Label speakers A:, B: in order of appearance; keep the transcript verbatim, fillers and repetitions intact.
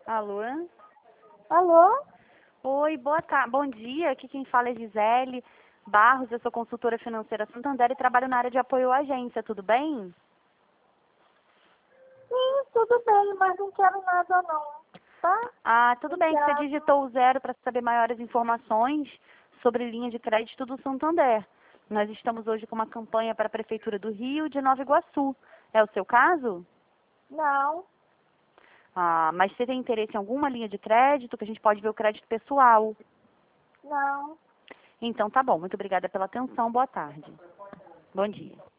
A: Alô?
B: Alô?
A: Oi, boa tarde. Bom dia. Aqui quem fala é Gisele Barros. Eu sou consultora financeira Santander e trabalho na área de apoio à agência. Tudo bem?
B: Sim, tudo bem, mas não quero nada não, tá?
A: Ah, tudo bem. Você
B: Obrigada.
A: digitou o zero para saber maiores informações sobre linha de crédito do Santander. Nós estamos hoje com uma campanha para a Prefeitura do Rio de Nova Iguaçu. É o seu caso?
B: Não,
A: Ah, mas você tem interesse em alguma linha de crédito que a gente pode ver o crédito pessoal?
B: não.
A: Então tá bom. Muito obrigada pela atenção. Boa tarde. Bom dia.